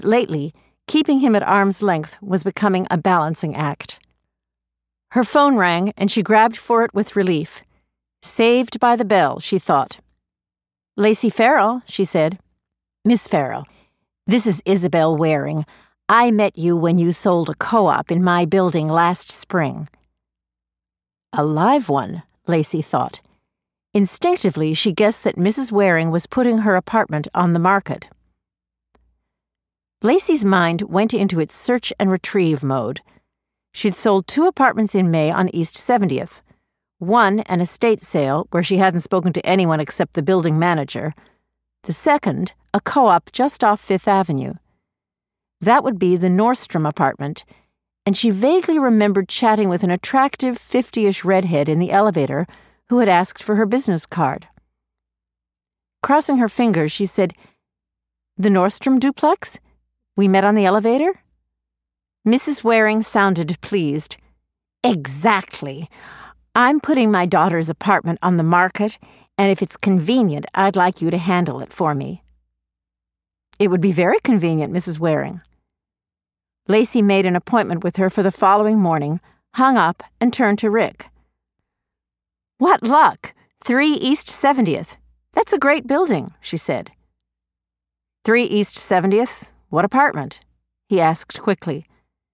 Lately, keeping him at arm's length was becoming a balancing act. Her phone rang, and she grabbed for it with relief. Saved by the bell, she thought. "Lacey Farrell," she said. "Miss Farrell, this is Isabel Waring. I met you when you sold a co-op in my building last spring." A live one, Lacey thought. Instinctively, she guessed that Mrs. Waring was putting her apartment on the market. Lacey's mind went into its search and retrieve mode. She'd sold 2 apartments in May on East 70th. One, an estate sale where she hadn't spoken to anyone except the building manager. The second, a co-op just off Fifth Avenue. That would be the Nordstrom apartment, and she vaguely remembered chatting with an attractive 50-ish redhead in the elevator who had asked for her business card. Crossing her fingers, she said, "The Nordstrom duplex? We met on the elevator?" Mrs. Waring sounded pleased. "Exactly. I'm putting my daughter's apartment on the market, and if it's convenient, I'd like you to handle it for me." "It would be very convenient, Mrs. Waring." Lacey made an appointment with her for the following morning, hung up, and turned to Rick. "What luck! 3 East 70th. That's a great building," she said. 3 East 70th? What apartment?" he asked quickly.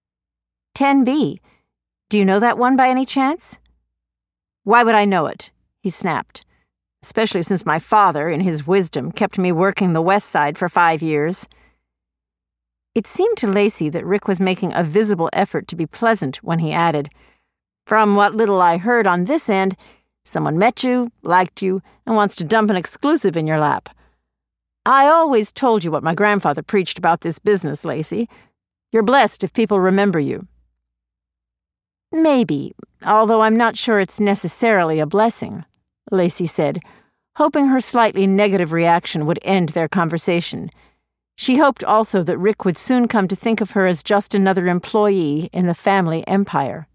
10B. Do you know that one by any chance?" "Why would I know it?" he snapped. "Especially since my father, in his wisdom, kept me working the West Side for 5 years. It seemed to Lacey that Rick was making a visible effort to be pleasant when he added, "From what little I heard on this end, someone met you, liked you, and wants to dump an exclusive in your lap. I always told you what my grandfather preached about this business, Lacey. You're blessed if people remember you." "Maybe, although I'm not sure it's necessarily a blessing," Lacey said, hoping her slightly negative reaction would end their conversation. She hoped also that Rick would soon come to think of her as just another employee in the family empire.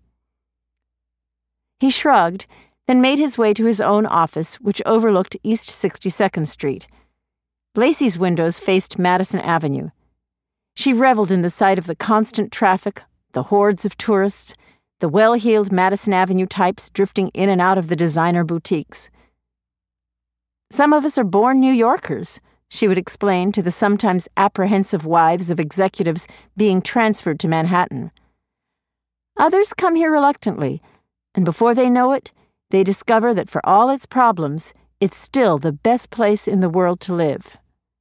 He shrugged, then made his way to his own office, which overlooked East 62nd Street. Lacey's windows faced Madison Avenue. She reveled in the sight of the constant traffic, the hordes of tourists, the well-heeled Madison Avenue types drifting in and out of the designer boutiques. "Some of us are born New Yorkers," she would explain to the sometimes apprehensive wives of executives being transferred to Manhattan. "Others come here reluctantly, and before they know it, they discover that for all its problems, it's still the best place in the world to live."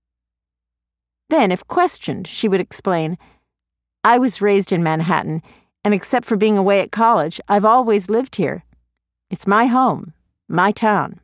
Then, if questioned, she would explain, "I was raised in Manhattan, and except for being away at college, I've always lived here. It's my home, my town."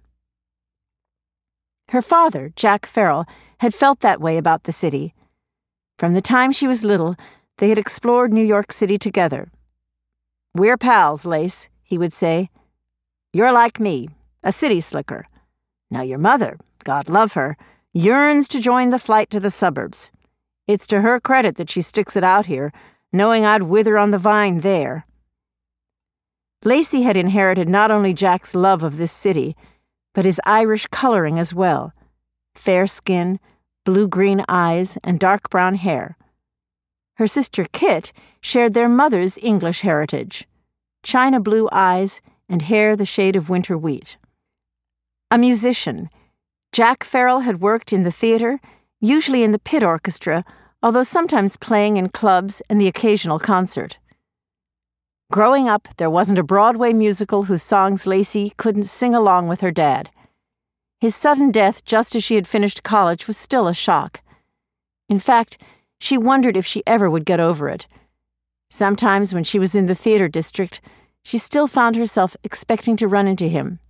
Her father, Jack Farrell, had felt that way about the city. From the time she was little, they had explored New York City together. "We're pals, Lace," he would say. "You're like me, a city slicker. Now your mother, God love her, yearns to join the flight to the suburbs. It's to her credit that she sticks it out here, knowing I'd wither on the vine there." Lacey had inherited not only Jack's love of this city, but his Irish coloring as well. Fair skin, blue-green eyes, and dark brown hair. Her sister Kit shared their mother's English heritage. China blue eyes and hair the shade of winter wheat. A musician, Jack Farrell had worked in the theater, usually in the pit orchestra, although sometimes playing in clubs and the occasional concert. Growing up, there wasn't a Broadway musical whose songs Lacey couldn't sing along with her dad. His sudden death just as she had finished college was still a shock. In fact, she wondered if she ever would get over it. Sometimes when she was in the theater district, she still found herself expecting to run into him.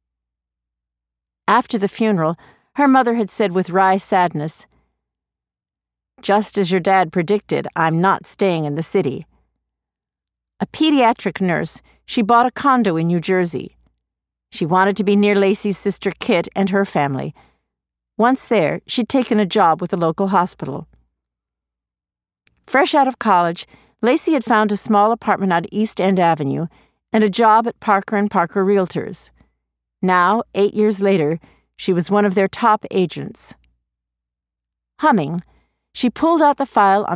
After the funeral, her mother had said with wry sadness, "Just as your dad predicted, I'm not staying in the city." A pediatric nurse, she bought a condo in New Jersey. She wanted to be near Lacey's sister Kit and her family. Once there, she'd taken a job with a local hospital. Fresh out of college, Lacey had found a small apartment on East End Avenue and a job at Parker & Parker Realtors. Now, 8 years later, she was one of their top agents. Humming, she pulled out the file on